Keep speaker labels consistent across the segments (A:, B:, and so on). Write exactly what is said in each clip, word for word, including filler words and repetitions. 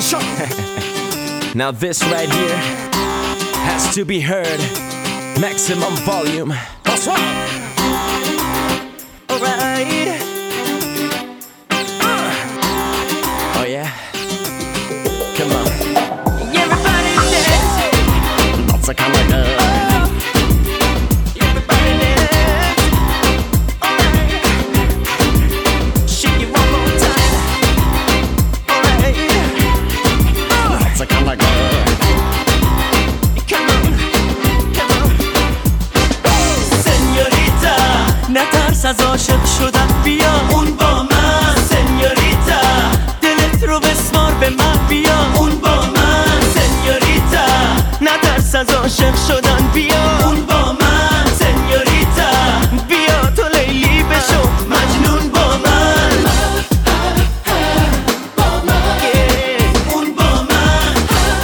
A: Now this right here has to be heard. Maximum volume. That's right. Alright. Uh. Oh yeah. Come on. Everybody dance. Lots of kind of love. Everybody dance. Alright. Shake it one more time. Alright. Uh. Lots of kind of love. نترس از عاشق شدن بیا اون با من سنیوریتا دلت رو بسمار به من بیا اون با من سنیوریتا نترس از عاشق شدن بیا اون با من سنیوریتا بیا تو لیلی بشو مجنون با من با من اون با من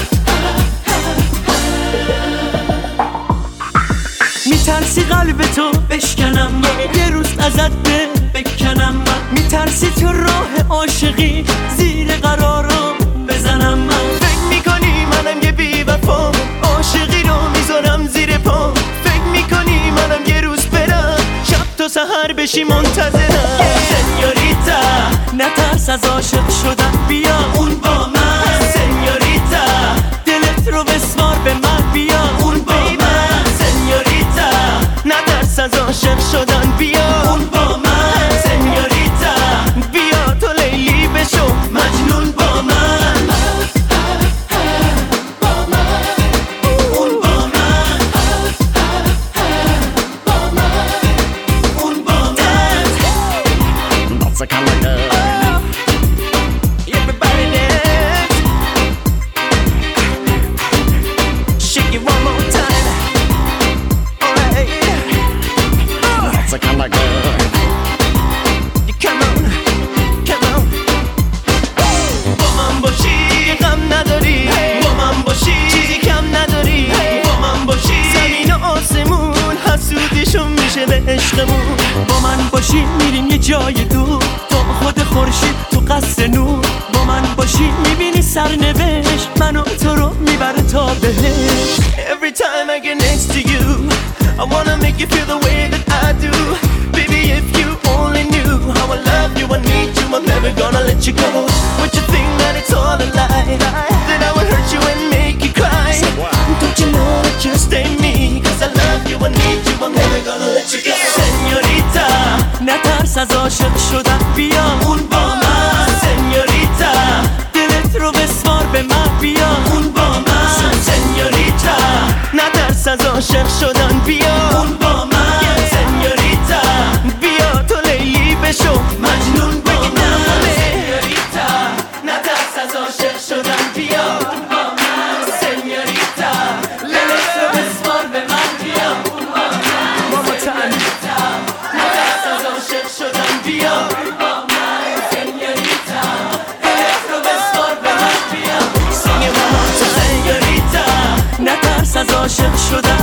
A: میترسی قلب تو بشکنم من یه روز ازت بکنم من میترسی تو راه عاشقی زیر قرارم بزنم من فکر میکنی منم یه بی وفا عاشقی رو میذارم زیر پا فکر میکنی منم یه روز برم شب تا سحر بشی منتظرم سنیوریتا نترس از عاشق شدن بیا اون با من سنیوریتا دلت رو بسمار به من بیا اون با من سنیوریتا نترس از عاشق شدن بیا اون با من سنیوریتا بیا تو لیلی بشو مجنون با من با من اون با من با من اون با من Lots of kind of love. Everybody dance. Shake it one more time. Alright. Lots of kind of love. Come on, come on. با من باشی غم نداری با من باشی چیزی کم نداری با من باشی زمین و آسمون حسودیشون میشه به عشقمون با من باشی میریم یه جای دور تا خود خورشید تو قصر نور با من باشی میبینی سرنوشت منو تو رو میبره تا بهش Every time I get next to you I wanna make you feel the way that I do Baby if you only knew how I love you I need you I'm never gonna let you go Would you think that it's all a lie That I would hurt you and make you cry Don't you know that just ain't me Cause I love you I need you I'm never gonna let you go Señorita نترس از عاشق شدن بیا اون با من سنیوریتا دلت رو بسمار به من بیا اون با من سنیوریتا نترس از عاشق شدن بیا اون با من سنیوریتا بیا تو لیلی بشو مجنون با من سنیوریتا نترس از عاشق شدن بیا اون با من سنیوریتا دلت رو بسمار به من بیا اون با من سنیوریتا نترس از عاشق شدن بیا اون با من سنیوریتا دلت رو بسمار به من بیا سنیوریتا نترس از عاشق شدن